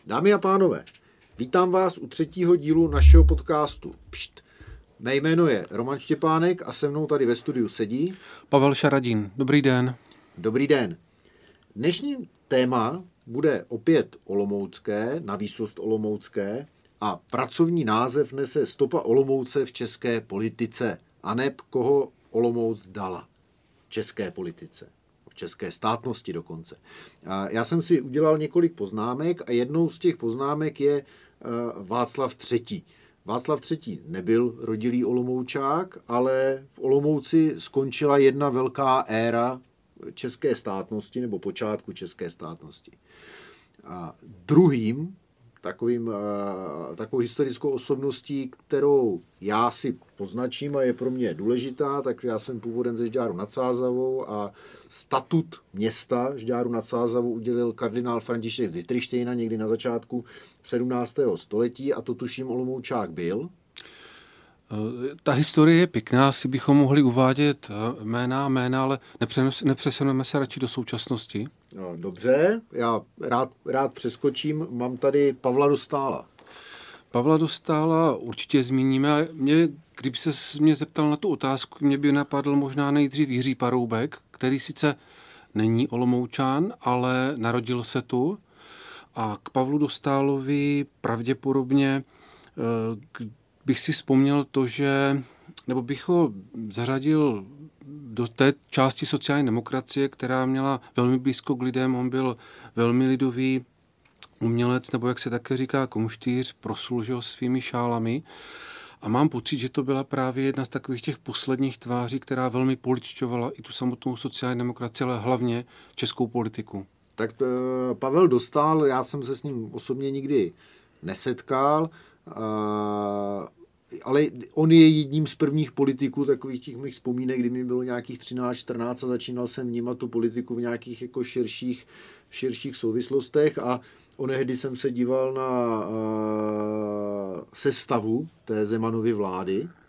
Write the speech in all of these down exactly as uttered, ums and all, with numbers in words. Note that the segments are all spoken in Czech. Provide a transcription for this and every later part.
Dámy a pánové, vítám vás u třetího dílu našeho podcastu Pšt. Mé jméno je Roman Štěpánek a se mnou tady ve studiu sedí Pavel Šaradín. Dobrý den. Dobrý den. Dnešní téma bude opět olomoucké, navýsost olomoucké a pracovní název nese Stopa Olomouce v české politice, aneb koho Olomouc dala české politice. V české státnosti dokonce. A já jsem si udělal několik poznámek a jednou z těch poznámek je Václav třetí. Václav třetí nebyl rodilý Olomoučák, ale v Olomouci skončila jedna velká éra české státnosti nebo počátku české státnosti. A druhým takovým, takovou historickou osobností, kterou já si poznačím a je pro mě důležitá, tak já jsem původem ze Žďáru nad Sázavou a statut města Žďáru nad Sázavou udělil kardinál František z Dittrichštejna někdy na začátku sedmnáctého století a to tuším Olomoučák byl. Ta historie je pěkná, si bychom mohli uvádět jména, jména, ale nepřesuneme se radši do současnosti. No, dobře, já rád, rád přeskočím. Mám tady Pavla Dostála. Pavla Dostála určitě zmíníme. Mě, kdyby se mě zeptal na tu otázku, mě by napadl možná nejdřív Jiří Paroubek, který sice není Olomoučan, ale narodil se tu. A k Pavlu Dostálovi pravděpodobně bych si vzpomněl to, že, nebo bych ho zařadil do té části sociální demokracie, která měla velmi blízko k lidem. On byl velmi lidový umělec, nebo jak se také říká, komštýř, proslul svými šálami. A mám pocit, že to byla právě jedna z takových těch posledních tváří, která velmi poličťovala i tu samotnou sociální demokracii, ale hlavně českou politiku. Tak to, Pavel Dostál, já jsem se s ním osobně nikdy nesetkal, a ale on je jedním z prvních politiků takových těch mých vzpomínek, kdy mi bylo nějakých třináct čtrnáct a začínal jsem vnímat tu politiku v nějakých jako širších, širších souvislostech a onehdy jsem se díval na uh, sestavu té Zemanovy vlády uh,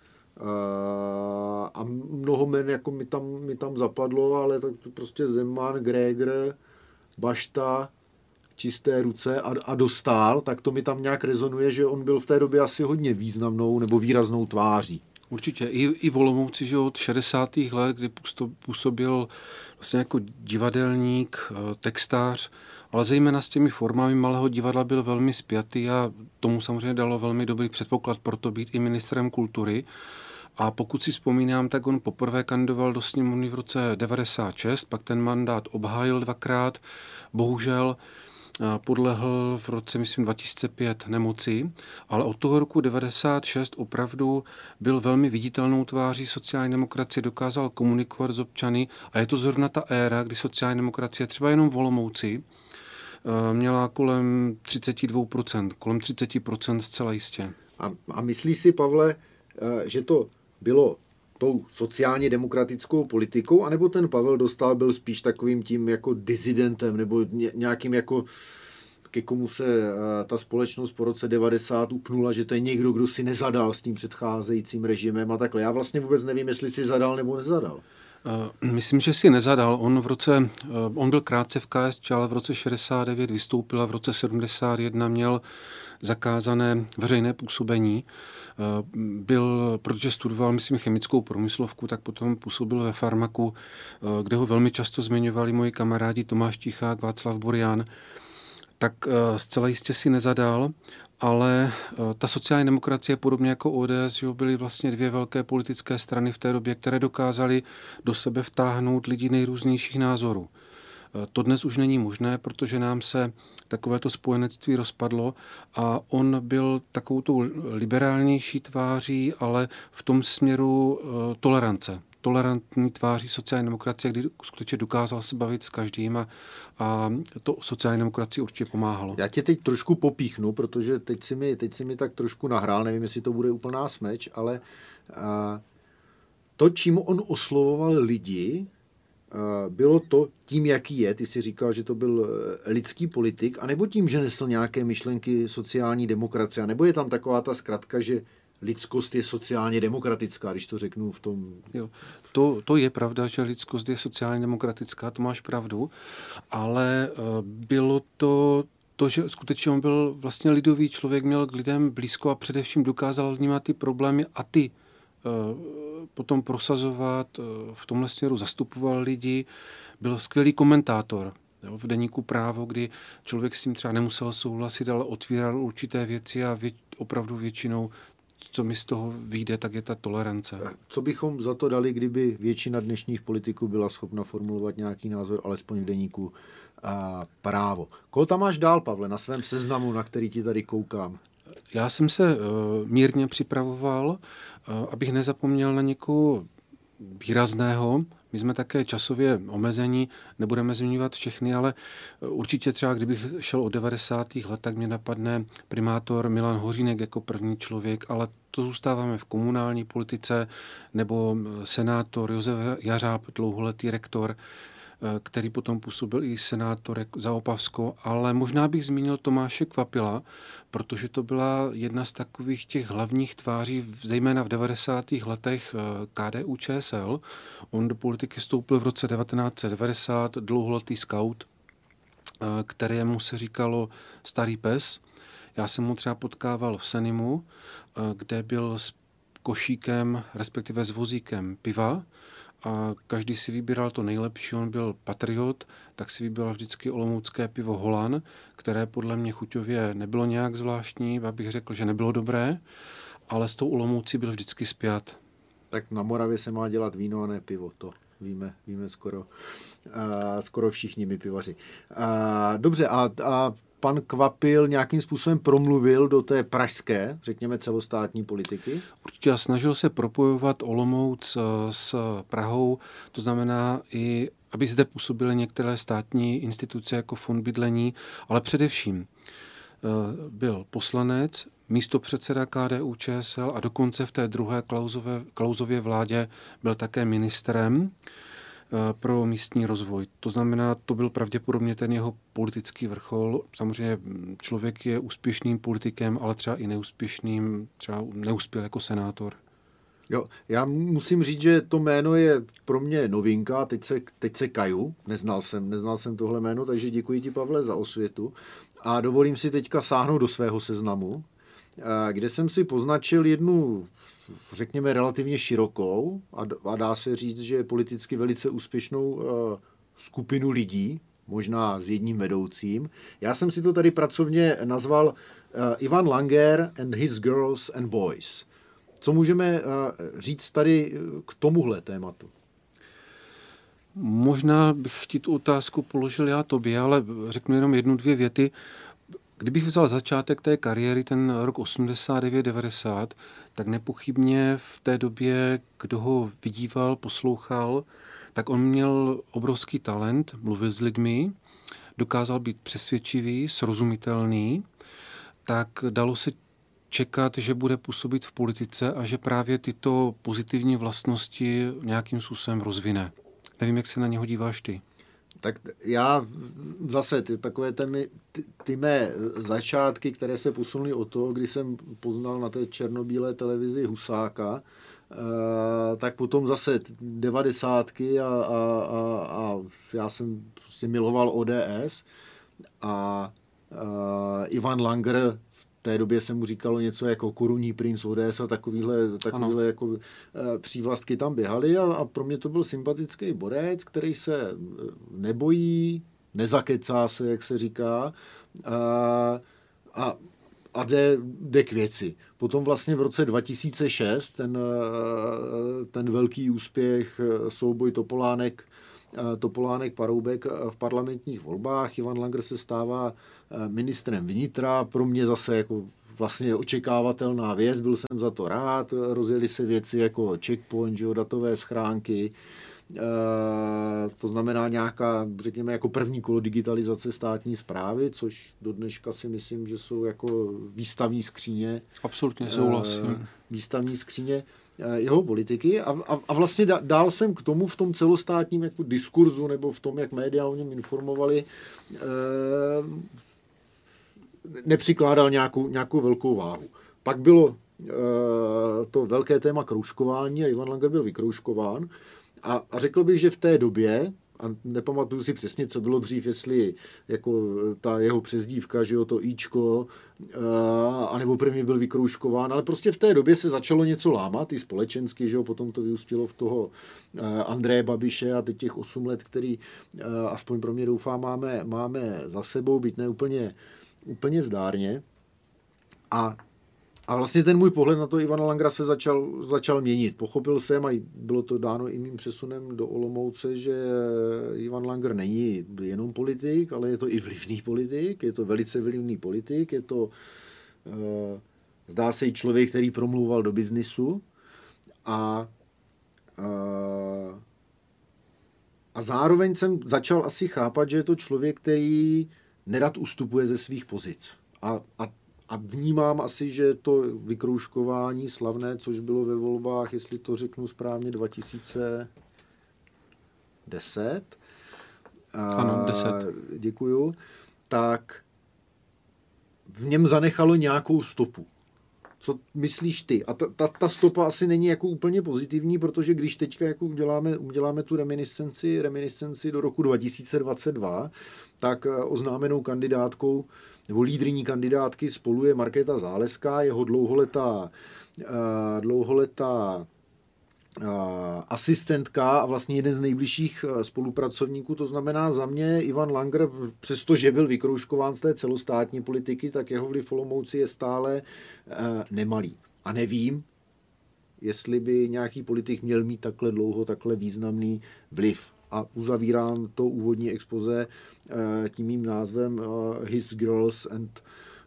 a mnoho men jako mi tam, mi tam zapadlo, ale tak to prostě Zeman, Grégr, Bašta, čisté ruce a, a Dostál, tak to mi tam nějak rezonuje, že on byl v té době asi hodně významnou nebo výraznou tváří. Určitě. I, i v Olomouci, že od šedesátých let, kdy působil vlastně jako divadelník, textář, ale zejména s těmi formami malého divadla byl velmi spjatý a tomu samozřejmě dalo velmi dobrý předpoklad pro to být i ministrem kultury. A pokud si vzpomínám, tak on poprvé kandidoval do sněmovny v roce devadesát šest, pak ten mandát obhájil dvakrát, bohužel podlehl v roce, myslím, dva tisíce pět nemoci, ale od toho roku devadesát šest opravdu byl velmi viditelnou tváří sociální demokracie, dokázal komunikovat s občany a je to zrovna ta éra, kdy sociální demokracie třeba jenom v Olomouci měla kolem třicet dva procent, kolem třicet procent zcela jistě. A, a myslíš si, Pavle, že to bylo tou sociálně demokratickou politikou, anebo ten Pavel Dostál byl spíš takovým tím jako disidentem, nebo nějakým jako, ke komu se ta společnost po roce devadesát upnula, že to je někdo, kdo si nezadal s tím předcházejícím režimem a takhle. Já vlastně vůbec nevím, jestli si zadal nebo nezadal. Myslím, že si nezadal. On v roce, on byl krátce v K S Č, ale v roce šedesát devět vystoupil a v roce sedmdesát jedna měl zakázané veřejné působení. Byl, protože studoval, myslím, chemickou průmyslovku, tak potom působil ve Farmaku, kde ho velmi často zmiňovali moji kamarádi Tomáš Tichák, Václav Burian. Tak zcela jistě si nezadal, ale ta sociální demokracie, podobně jako O D S, že byly vlastně dvě velké politické strany v té době, které dokázaly do sebe vtáhnout lidi nejrůznějších názorů. To dnes už není možné, protože nám se takovéto spojenectví rozpadlo a on byl takovou tou liberálnější tváří, ale v tom směru tolerance. Tolerantní tváří sociální demokracie, kdy skutečně dokázal se bavit s každým a, a to sociální demokracii určitě pomáhalo. Já tě teď trošku popíchnu, protože teď si mi, teď si mi tak trošku nahrál, nevím, jestli to bude úplná smeč, ale a, to, čím on oslovoval lidi, bylo to tím, jaký je, ty jsi říkal, že to byl lidský politik, anebo tím, že nesl nějaké myšlenky sociální demokracie, nebo je tam taková ta zkratka, že lidskost je sociálně demokratická, když to řeknu v tom... Jo, to, to je pravda, že lidskost je sociálně demokratická, to máš pravdu, ale bylo to to, že skutečně on byl vlastně lidový člověk, měl k lidem blízko a především dokázal vnímat ty problémy a ty potom prosazovat, v tomhle směru zastupoval lidi, byl skvělý komentátor. V deníku Právo, kdy člověk s tím třeba nemusel souhlasit, ale otvíral určité věci a vě, opravdu většinou, co mi z toho vyjde, tak je ta tolerance. Co bychom za to dali, kdyby většina dnešních politiků byla schopna formulovat nějaký názor, alespoň v deníku a Právo? Koho tam máš dál, Pavle, na svém seznamu, na který ti tady koukám? Já jsem se uh, mírně připravoval, uh, abych nezapomněl na někoho výrazného. My jsme také časově omezení, nebudeme zmiňovat všechny, ale určitě třeba, kdybych šel od devadesátých let, tak mě napadne primátor Milan Hořínek jako první člověk, ale to zůstáváme v komunální politice, nebo senátor Josef Jařáb, dlouholetý rektor, který potom působil i senátor za Opavsko, ale možná bych zmínil Tomáše Kvapila, protože to byla jedna z takových těch hlavních tváří, zejména v devadesátých letech K D U Č S L. On do politiky vstoupil v roce devatenáct set devadesát, dlouholetý scout, kterému se říkalo Starý pes. Já jsem mu třeba potkával v Senimu, kde byl s košíkem, respektive s vozíkem piva, a každý si vybíral to nejlepší, on byl patriot, tak si vybíral vždycky olomoucké pivo Holan, které podle mě chuťově nebylo nějak zvláštní, abych řekl, že nebylo dobré, ale s tou Olomoucí byl vždycky spjat. Tak na Moravě se má dělat víno a ne pivo, to víme, víme skoro, uh, skoro všichni my pivaři. Uh, dobře, a, a pan Kvapil nějakým způsobem promluvil do té pražské, řekněme celostátní politiky? Určitě snažil se propojovat Olomouc s Prahou, to znamená i, aby zde působily některé státní instituce jako fond bydlení, ale především byl poslanec, místopředseda K D U Č S L a dokonce v té druhé Klausové, Klausově vládě byl také ministrem pro místní rozvoj. To znamená, to byl pravděpodobně ten jeho politický vrchol. Samozřejmě člověk je úspěšným politikem, ale třeba i neúspěšným, třeba neuspěl jako senátor. Jo, já musím říct, že to jméno je pro mě novinka, teď se, teď se kaju, neznal jsem, neznal jsem tohle jméno, takže děkuji ti, Pavle, za osvětu a dovolím si teďka sáhnout do svého seznamu, kde jsem si poznačil jednu, řekněme, relativně širokou a dá se říct, že je politicky velice úspěšnou skupinu lidí, možná s jedním vedoucím. Já jsem si to tady pracovně nazval Ivan Langer and his girls and boys. Co můžeme říct tady k tomuhle tématu? Možná bych ti tu otázku položil já tobě, ale řeknu jenom jednu, dvě věty. Kdybych vzal začátek té kariéry, ten rok osmdesát devět devadesát, tak nepochybně v té době, kdo ho vidíval, poslouchal, tak on měl obrovský talent, mluvil s lidmi, dokázal být přesvědčivý, srozumitelný, tak dalo se čekat, že bude působit v politice a že právě tyto pozitivní vlastnosti nějakým způsobem rozvine. Nevím, jak se na něho díváš ty. Tak já zase ty, takové ty, ty, ty mé začátky, které se posunuly od toho, kdy jsem poznal na té černobílé televizi Husáka, Uh, tak potom zase devadesátky a, a, a, a já jsem prostě miloval O D S a uh, Ivan Langer, v té době se mu říkalo něco jako korunní princ O D S a takovýhle, takovýhle jako, uh, přívlastky tam běhaly a, a pro mě to byl sympatický borec, který se nebojí, nezakecá se, jak se říká, uh, a a jde, jde k věci. Potom vlastně v roce dva tisíce šest ten, ten velký úspěch, souboj Topolánek, Topolánek Paroubek v parlamentních volbách. Ivan Langer se stává ministrem vnitra. Pro mě zase jako vlastně očekávatelná věc, byl jsem za to rád. Rozjeli se věci jako checkpoint, že, datové schránky. Uh, to znamená nějaká, řekněme, jako první kolo digitalizace státní správy, což do dneška si myslím, že jsou jako výstavní skříně. Absolutně souhlasím. Uh, výstavní skříně uh, jeho politiky a, a, a vlastně dál jsem k tomu v tom celostátním jako diskurzu nebo v tom, jak média o něm informovali, uh, nepřikládal nějakou, nějakou velkou váhu. Pak bylo uh, to velké téma kroužkování a Ivan Langer byl vykroužkován. A, a řekl bych, že v té době a nepamatuju si přesně, co bylo dřív, jestli jako ta jeho přezdívka, že jo, to Ičko, anebo první byl vykroužkován, ale prostě v té době se začalo něco lámat, i společensky, že jo, potom to vyústilo v toho Andreje Babiše a teď těch osm let, který aspoň pro mě doufám máme, máme za sebou, byť ne úplně, úplně zdárně. A A vlastně ten můj pohled na to Ivana Langera se začal, začal měnit. Pochopil jsem, a bylo to dáno i mým přesunem do Olomouce, že Ivan Langer není jenom politik, ale je to i vlivný politik, je to velice vlivný politik, je to, uh, zdá se, i člověk, který promlouval do biznisu a, uh, a zároveň jsem začal asi chápat, že je to člověk, který nerad ustupuje ze svých pozic. A, a A vnímám asi, že to vykroužkování slavné, což bylo ve volbách, jestli to řeknu správně, dva tisíce deset. Ano, deset. Děkuju. Tak v něm zanechalo nějakou stopu. Co myslíš ty? A ta, ta, ta stopa asi není jako úplně pozitivní, protože když teďka jako uděláme, uděláme tu reminiscenci, reminiscenci do roku dva tisíce dvacet dva, tak oznámenou kandidátkou nebo lídryní kandidátky Spolu je Markéta Záleská, jeho dlouholetá, dlouholetá asistentka a vlastně jeden z nejbližších spolupracovníků. To znamená za mě Ivan Langer, přestože byl vykroužkován z té celostátní politiky, tak jeho vliv v Olomouci je stále nemalý. A nevím, jestli by nějaký politik měl mít takhle dlouho, takhle významný vliv. A uzavírám to úvodní expoze tím mým názvem His Girls and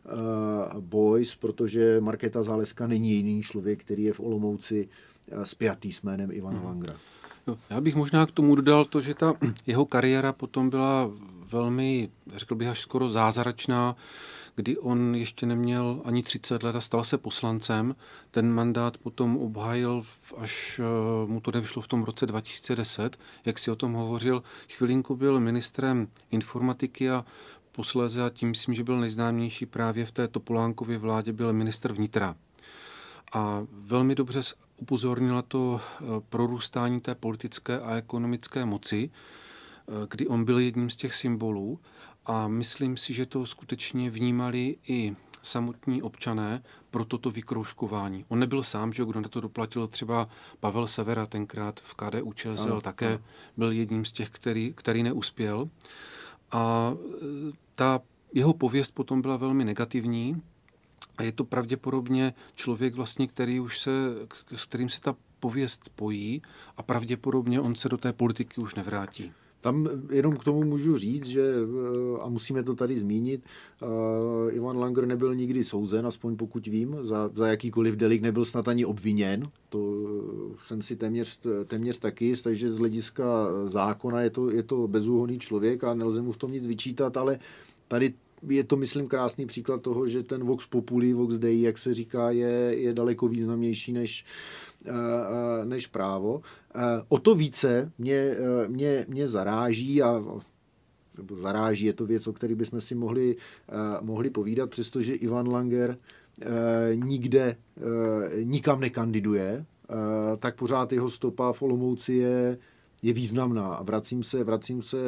Boys, protože Markéta Záleská není jediný člověk, který je v Olomouci spjatý s jménem Ivana Langera. Já bych možná k tomu dodal to, že ta jeho kariéra potom byla velmi, řekl bych, až skoro zázračná, kdy on ještě neměl ani třicet let a stal se poslancem. Ten mandát potom obhájil, až mu to nevyšlo v tom roce dva tisíce deset. Jak si o tom hovořil, chvilinku byl ministrem informatiky a posléze, a tím myslím, že byl nejznámější právě v té Topolánkově vládě, byl ministr vnitra. A velmi dobře upozornila to prorůstání té politické a ekonomické moci, kdy on byl jedním z těch symbolů. A myslím si, že to skutečně vnímali i samotní občané pro toto vykroužkování. On nebyl sám, že kdo na to doplatil, třeba Pavel Severa tenkrát v K D U Č S L také ano. Byl jedním z těch, který, který neuspěl. A ta jeho pověst potom byla velmi negativní a je to pravděpodobně člověk vlastně, který už se, s kterým se ta pověst pojí a pravděpodobně on se do té politiky už nevrátí. Tam jenom k tomu můžu říct, že, a musíme to tady zmínit, Ivan Langer nebyl nikdy souzen, aspoň pokud vím, za, za jakýkoliv delikt, nebyl snad ani obviněn. To jsem si téměř, téměř taky jist, takže z hlediska zákona je to, je to bezúhonný člověk a nelze mu v tom nic vyčítat, ale tady je to, myslím, krásný příklad toho, že ten vox populi, vox dei, jak se říká, je, je daleko významnější než, než právo. O to více mě, mě, mě zaráží, a, nebo zaráží, je to věc, o které bychom si mohli, mohli povídat, přestože Ivan Langer nikde, nikam nekandiduje, tak pořád jeho stopa v Olomouci je, je významná. A vracím se, vracím se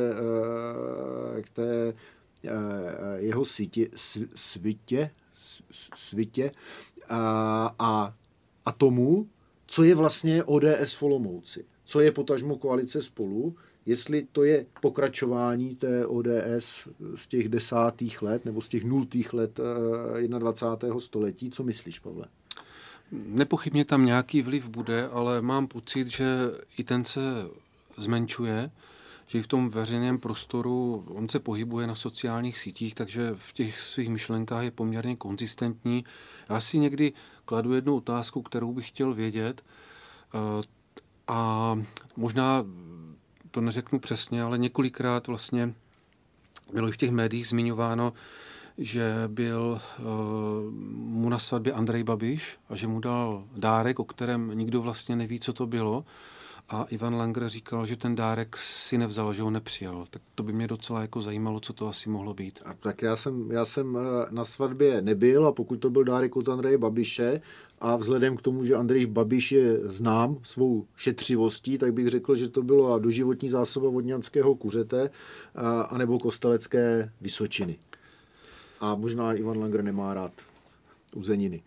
k té jeho sítě, svitě, svitě a, a, a tomu, co je vlastně O D S v Olomouci, co je potažmo koalice Spolu, jestli to je pokračování té O D S z těch desátých let nebo z těch nultých let dvacátého prvního století. Co myslíš, Pavle? Nepochybně tam nějaký vliv bude, ale mám pocit, že i ten se zmenšuje, že i v tom veřejném prostoru on se pohybuje na sociálních sítích, takže v těch svých myšlenkách je poměrně konzistentní. Já si někdy kladu jednu otázku, kterou bych chtěl vědět, a možná to neřeknu přesně, ale několikrát vlastně bylo i v těch médiích zmiňováno, že byl mu na svatbě Andrej Babiš a že mu dal dárek, o kterém nikdo vlastně neví, co to bylo. a Ivan Langer říkal, že ten dárek si nevzal, že ho nepřijal. Tak to by mě docela jako zajímalo, co to asi mohlo být. A tak já jsem, já jsem na svatbě nebyl a pokud to byl dárek od Andreje Babiše a vzhledem k tomu, že Andrej Babiš je znám svou šetřivostí, tak bych řekl, že to bylo doživotní zásoba vodňanského kuřete a, anebo kostelecké vysočiny. A možná Ivan Langer nemá rád uzeniny.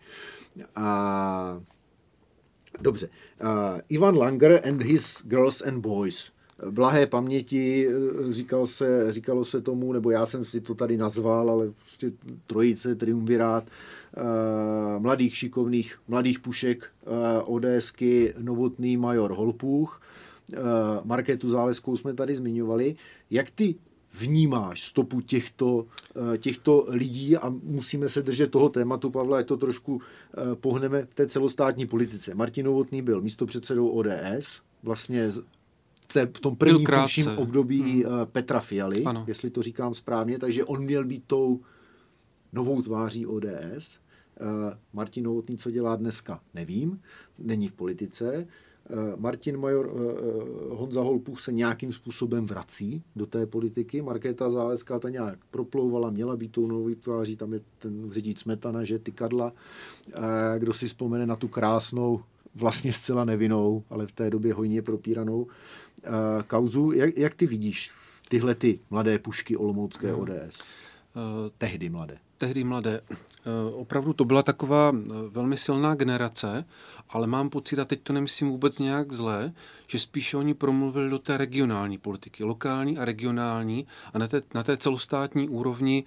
A dobře. Uh, Ivan Langer and his girls and boys. Blahé paměti, říkal se, říkalo se tomu, nebo já jsem si to tady nazval, ale prostě trojice, triumvirát uh, mladých šikovných, mladých pušek uh, ODSky, Novotný, Major Holpůch. Uh, Markétu Záleskou jsme tady zmiňovali. Jak ty vnímáš stopu těchto, těchto lidí a musíme se držet toho tématu, Pavle, ať to trošku pohneme v té celostátní politice. Martin Novotný byl místopředsedou O D S, vlastně v, té, v tom prvním funkčním období hmm. Petra Fialy, ano. Jestli to říkám správně, takže on měl být tou novou tváří O D S. Martin Novotný, co dělá dneska, nevím, není v politice. Martin Major, Honza Holpůch se nějakým způsobem vrací do té politiky. Markéta Záleská ta nějak proplouvala, měla být tou novou tváří, tam je ten řidič Smetana, že Tykadla. Kdo si vzpomene na tu krásnou, vlastně zcela nevinnou, ale v té době hojně propíranou kauzu. Jak, jak ty vidíš tyhle ty mladé pušky olomoucké O D S? Uh, tehdy mladé. Tehdy mladé. Opravdu to byla taková velmi silná generace, ale mám pocit, a teď to nemyslím vůbec nějak zlé, že spíše oni promluvili do té regionální politiky, lokální a regionální a na té, na té celostátní úrovni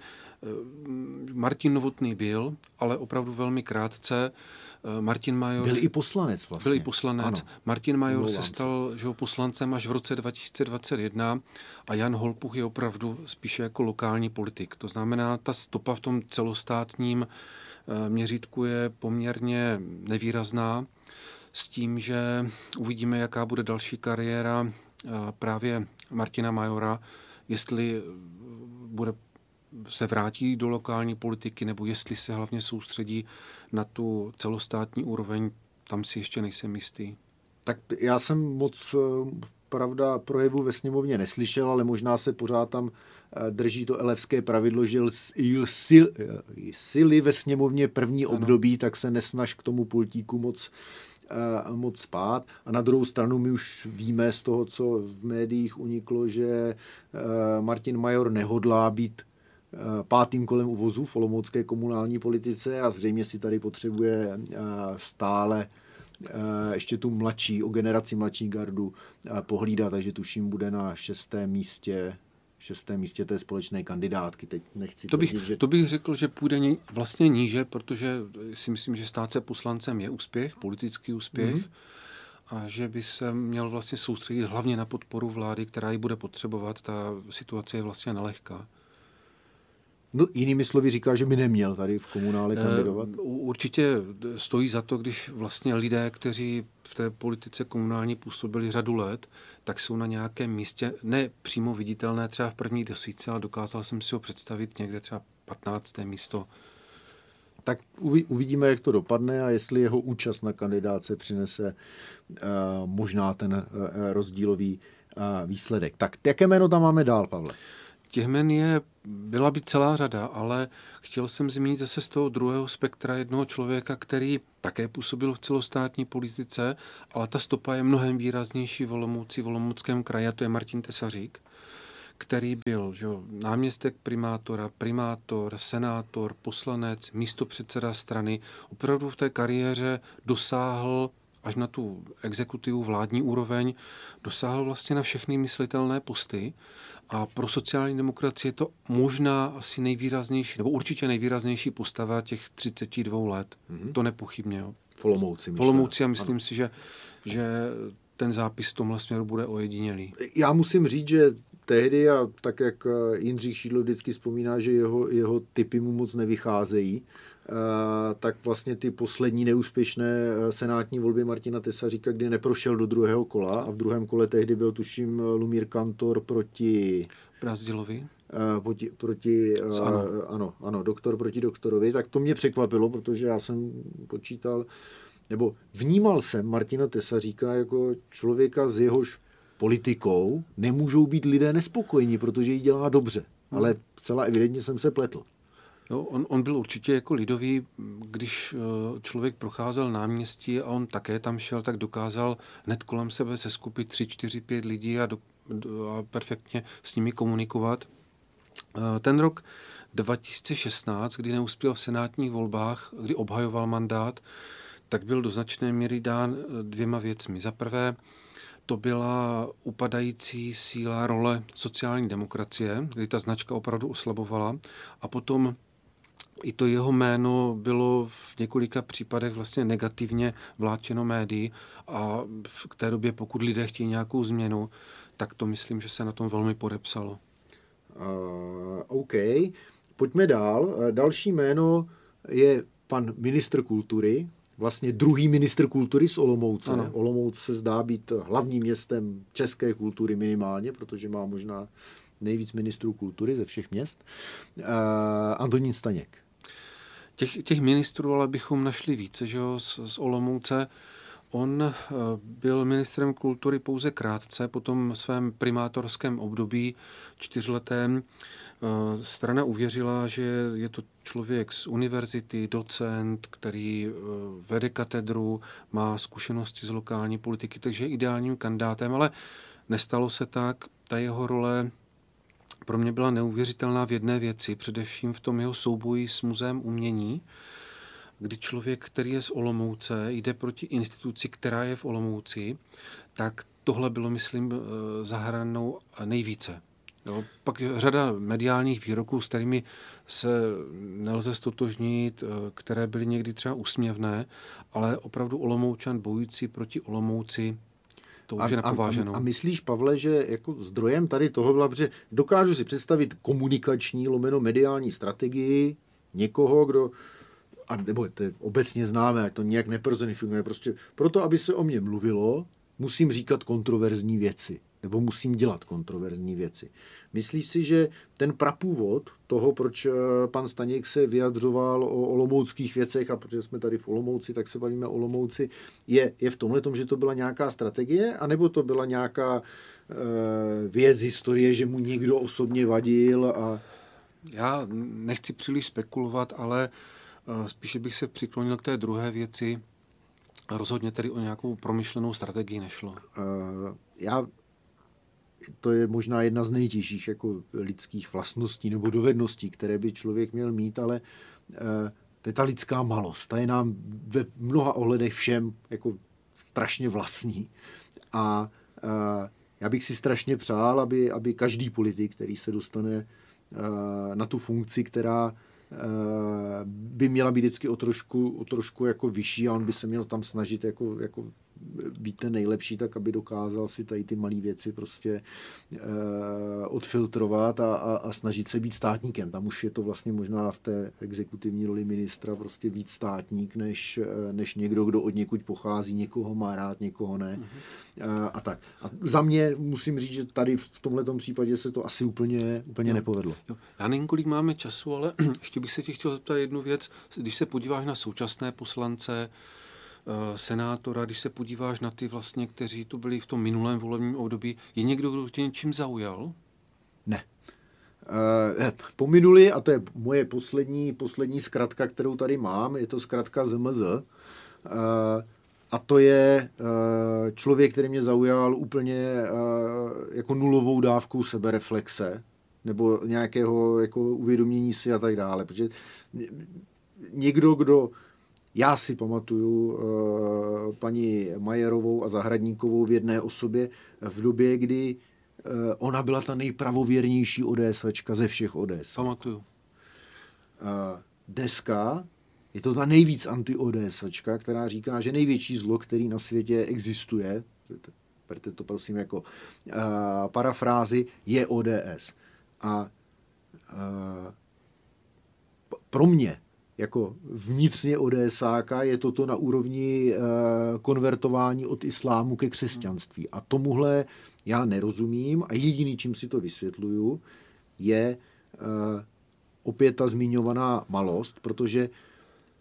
Martin Novotný byl, ale opravdu velmi krátce. Martin Major... Byl i poslanec vlastně. Byl i poslanec. Ano. Martin Major se stal že ho, poslancem až v roce dva tisíce dvacet jedna a Jan Holpůch je opravdu spíše jako lokální politik. To znamená, ta stopa v tom celostátním měřítku je poměrně nevýrazná s tím, že uvidíme, jaká bude další kariéra právě Martina Majora, jestli bude se vrátí do lokální politiky, nebo jestli se hlavně soustředí na tu celostátní úroveň, tam si ještě nejsem jistý. Tak já jsem moc, pravda, projevu ve sněmovně neslyšel, ale možná se pořád tam drží to elefské pravidlo, že síly ve sněmovně první ano. období, tak se nesnaž k tomu pultíku moc moc spát. A na druhou stranu my už víme z toho, co v médiích uniklo, že Martin Major nehodlá být pátým kolem uvozu v olomoucké komunální politice a zřejmě si tady potřebuje stále ještě tu mladší, o generaci mladší gardu pohlídat, takže tuším bude na šestém místě šestém místě té společné kandidátky. Teď nechci to bych, tvrdit, že... to bych řekl, že půjde ní, vlastně níže, protože si myslím, že stát se poslancem je úspěch, politický úspěch mm-hmm. a že by se měl vlastně soustředit hlavně na podporu vlády, která ji bude potřebovat. Ta situace je vlastně nelehká. No, jinými slovy říká, že by neměl tady v komunále kandidovat. Určitě stojí za to, když vlastně lidé, kteří v té politice komunální působili řadu let, tak jsou na nějakém místě, ne přímo viditelné třeba v první desítce, ale dokázal jsem si ho představit někde třeba patnácté místo. Tak uvidíme, jak to dopadne a jestli jeho účast na kandidáce přinese uh, možná ten uh, rozdílový uh, výsledek. Tak jaké jméno tam máme dál, Pavle? Těch jmen je, byla by celá řada, ale chtěl jsem zmínit zase z toho druhého spektra jednoho člověka, který také působil v celostátní politice, ale ta stopa je mnohem výraznější v Olomouci, v Olomouckém kraji, a to je Martin Tesařík, který byl že, náměstek primátora, primátor, senátor, poslanec, místopředseda strany. Opravdu v té kariéře dosáhl až na tu exekutivu, vládní úroveň, dosáhl vlastně na všechny myslitelné posty. A pro sociální demokracii je to možná asi nejvýraznější, nebo určitě nejvýraznější postava těch třicet dva let. Mm-hmm. To nepochybně. Jo. V Olomouci. V Olomouci a myslím ano. si, že, že ten zápis v tomhle směru bude ojedinělý. Já musím říct, že tehdy, a tak jak Jindřich Šídlo vždycky vzpomíná, že jeho, jeho typy mu moc nevycházejí, tak vlastně ty poslední neúspěšné senátní volby Martina Tesaříka, kdy neprošel do druhého kola a v druhém kole tehdy byl tuším Lumír Kantor proti... Brazdilovi. Proti, proti ano. ano, ano, doktor proti doktorovi, tak to mě překvapilo, protože já jsem počítal, nebo vnímal jsem Martina Tesaříka jako člověka s jehož politikou nemůžou být lidé nespokojení, protože ji dělá dobře. Ale celá evidentně jsem se pletl. Jo, on, on byl určitě jako lidový, když člověk procházel náměstí a on také tam šel, tak dokázal hned kolem sebe seskupit tři, čtyři, pět lidí a, do, a perfektně s nimi komunikovat. Ten rok dva tisíce šestnáct, kdy neuspěl v senátních volbách, kdy obhajoval mandát, tak byl do značné míry dán dvěma věcmi. Za prvé, to byla upadající síla role sociální demokracie, kdy ta značka opravdu oslabovala. A potom i to jeho jméno bylo v několika případech vlastně negativně vláčeno médií a v té době, pokud lidé chtějí nějakou změnu, tak to myslím, že se na tom velmi podepsalo. Uh, OK. Pojďme dál. Další jméno je pan ministr kultury, vlastně druhý ministr kultury z Olomouce. Ano. Olomouc se zdá být hlavním městem české kultury minimálně, protože má možná nejvíc ministrů kultury ze všech měst. Uh, Antonín Staněk. Těch, těch ministrů ale bychom našli více, že jo, z, z Olomouce. On uh, byl ministrem kultury pouze krátce, po tom svém primátorském období čtyřletém. Uh, strana uvěřila, že je to člověk z univerzity, docent, který uh, vede katedru, má zkušenosti z lokální politiky, takže je ideálním kandidátem, ale nestalo se tak. Ta jeho role pro mě byla neuvěřitelná v jedné věci, především v tom jeho souboji s Muzeem umění, kdy člověk, který je z Olomouce, jde proti instituci, která je v Olomouci, tak tohle bylo, myslím, za hranou nejvíce. Jo, pak řada mediálních výroků, s kterými se nelze stotožnit, které byly někdy třeba úsměvné, ale opravdu Olomoučan bojující proti Olomouci, to už a, je napováženou. A, a myslíš, Pavle, že jako zdrojem tady toho byla, protože dokážu si představit komunikační lomeno mediální strategii někoho, kdo, a nebo to je obecně známé, ať to nějak nepersonifikuje, prostě proto, aby se o mě mluvilo, musím říkat kontroverzní věci. Nebo musím dělat kontroverzní věci. Myslíš si, že ten prapůvod toho, proč pan Staněk se vyjadřoval o olomouckých věcech a protože jsme tady v Olomouci, tak se bavíme o Olomouci, je, je v tomhletom, že to byla nějaká strategie, anebo to byla nějaká e, věc historie, že mu někdo osobně vadil? A... Já nechci příliš spekulovat, ale spíše bych se přiklonil k té druhé věci. Rozhodně tedy o nějakou promyšlenou strategii nešlo. E, já To je možná jedna z nejtěžších jako lidských vlastností nebo dovedností, které by člověk měl mít, ale e, to je ta lidská malost. Ta je nám ve mnoha ohledech všem jako strašně vlastní. A e, já bych si strašně přál, aby, aby každý politik, který se dostane e, na tu funkci, která e, by měla být vždycky o trošku, o trošku jako vyšší a on by se měl tam snažit jako, jako být ten nejlepší, tak aby dokázal si tady ty malé věci prostě e, odfiltrovat a, a, a snažit se být státníkem. Tam už je to vlastně možná v té exekutivní roli ministra prostě víc státník, než, než někdo, kdo od někud pochází, někoho má rád, někoho ne. Mm-hmm. E, a tak. A za mě musím říct, že tady v tomhletom případě se to asi úplně, úplně jo. nepovedlo. Jo. Já nevím, kolik máme času, ale ještě bych se tě chtěl zeptat jednu věc. Když se podíváš na současné poslance, senátora, když se podíváš na ty vlastně, kteří tu byli v tom minulém volebním období, je někdo, kdo tě něčím zaujal? Ne. E, pominuli, a to je moje poslední, poslední zkratka, kterou tady mám, je to zkratka Z M Z. E, a to je e, člověk, který mě zaujal úplně e, jako nulovou dávkou sebereflexe, nebo nějakého jako uvědomění si a tak dále. Protože někdo, kdo já si pamatuju uh, paní Majerovou a Zahradníkovou v jedné osobě v době, kdy uh, ona byla ta nejpravověrnější ODSačka ze všech O D S. Pamatuju. Uh, Deska je to ta nejvíc anti-ODSačka, která říká, že největší zlo, který na světě existuje, berte to prosím jako uh, parafrázi, je O D S. A uh, pro mě jako vnitřně ODSáka je toto na úrovni e, konvertování od islámu ke křesťanství. A tomuhle já nerozumím a jediný, čím si to vysvětluju, je e, opět ta zmiňovaná malost, protože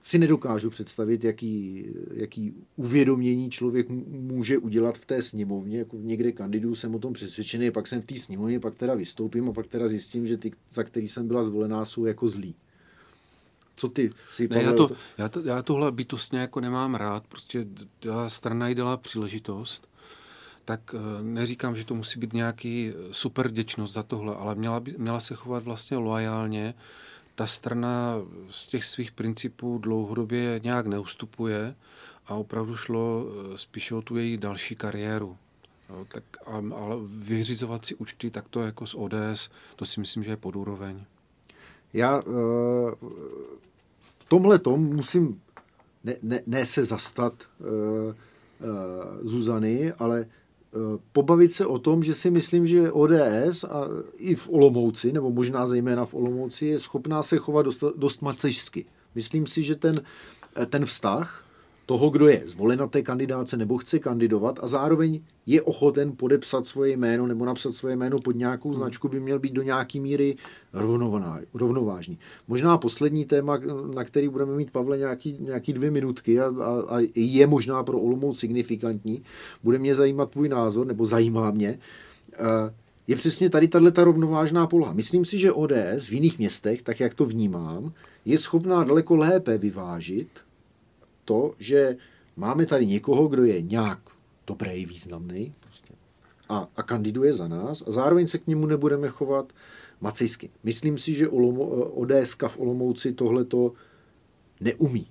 si nedokážu představit, jaký, jaký uvědomění člověk může udělat v té sněmovně. Jako někde kandiduju, jsem o tom přesvědčený, pak jsem v té sněmovně, pak teda vystoupím a pak teda zjistím, že ty, za který jsem byla zvolená, jsou jako zlí. Co ty si, ne, já, to, já, to, já tohle bytostně jako nemám rád. Prostě ta strana jí dala příležitost. Tak neříkám, že to musí být nějaký super vděčnost za tohle, ale měla, by, měla se chovat vlastně loajálně. Ta strana z těch svých principů dlouhodobě nějak neustupuje a opravdu šlo spíše o tu její další kariéru. Jo, tak, ale vyřizovat si účty takto jako z O D S, to si myslím, že je pod úroveň. Já uh, v tomhle tom musím ne, ne, ne se zastat uh, uh, Zuzany, ale pobavit se o tom, že si myslím, že O D S a i v Olomouci, nebo možná zejména v Olomouci, je schopná se chovat dost, dost macešsky. Myslím si, že ten, ten vztah toho, kdo je zvolen na té kandidáce nebo chce kandidovat a zároveň je ochoten podepsat svoje jméno nebo napsat svoje jméno pod nějakou značku, by měl být do nějaký míry rovnovážný. Možná poslední téma, na který budeme mít, Pavle, nějaký, nějaký dvě minutky a, a, a je možná pro Olomouc signifikantní, bude mě zajímat tvůj názor, nebo zajímá mě, je přesně tady tato rovnovážná poloha. Myslím si, že O D S v jiných městech, tak jak to vnímám, je schopná daleko lépe vyvážit to, že máme tady někoho, kdo je nějak dobrý, významný prostě, a, a kandiduje za nás a zároveň se k němu nebudeme chovat macejsky. Myslím si, že O D S v Olomouci tohleto neumí.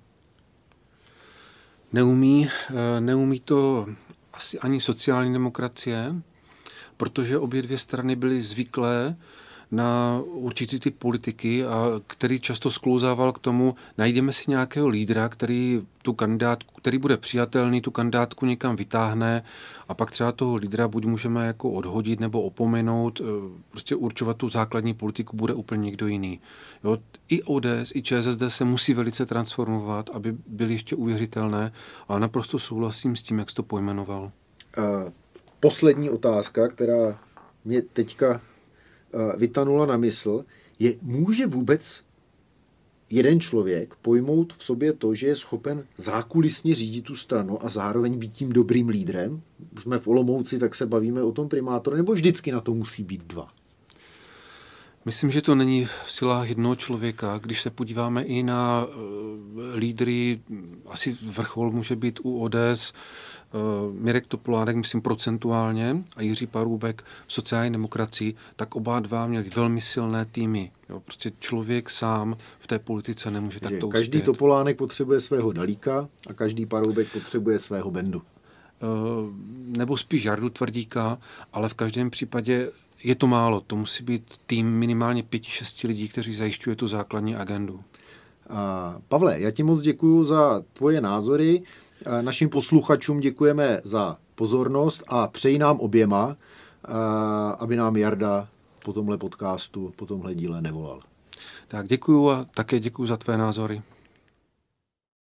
Neumí, neumí to asi ani sociální demokracie, protože obě dvě strany byly zvyklé na určitý typ politiky, a který často sklouzával k tomu, najdeme si nějakého lídra, který tu kandidátku, který bude přijatelný, tu kandidátku někam vytáhne a pak třeba toho lídra buď můžeme jako odhodit nebo opomenout, prostě určovat tu základní politiku bude úplně někdo jiný. Jo? I O D S, i Č S S D se musí velice transformovat, aby byly ještě uvěřitelné, ale naprosto souhlasím s tím, jak jsi to pojmenoval. Uh, poslední otázka, která mě teďka vytanula na mysl, je, může vůbec jeden člověk pojmout v sobě to, že je schopen zákulisně řídit tu stranu a zároveň být tím dobrým lídrem? Jsme v Olomouci, tak se bavíme o tom primátoru, nebo vždycky na to musí být dva? Myslím, že to není v silách jednoho člověka. Když se podíváme i na uh, lídry, asi vrchol může být u O D S uh, Mirek Topolánek, myslím procentuálně, a Jiří Paroubek v sociální demokracii, tak oba dva měli velmi silné týmy. Jo, prostě člověk sám v té politice nemůže Takže takto každý uspět. Topolánek potřebuje svého Dalíka a každý Paroubek potřebuje svého Bendu. Uh, nebo spíš Jardu Tvrdíka, ale v každém případě je to málo, to musí být tým minimálně pěti, šesti lidí, kteří zajišťují tu základní agendu. A Pavle, já ti moc děkuju za tvoje názory, a našim posluchačům děkujeme za pozornost a přeji nám oběma, a aby nám Jarda po tomhle podcastu, po tomhle díle nevolal. Tak děkuju a také děkuju za tvé názory.